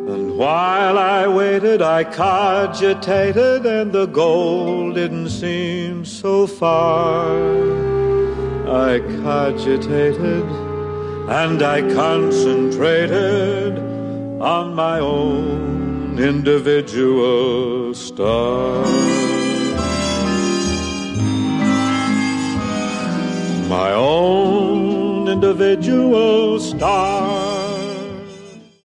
And while I waited, I cogitated, and the goal didn't seem so far. I cogitated, and I concentrated on my own individual star. My own individual star.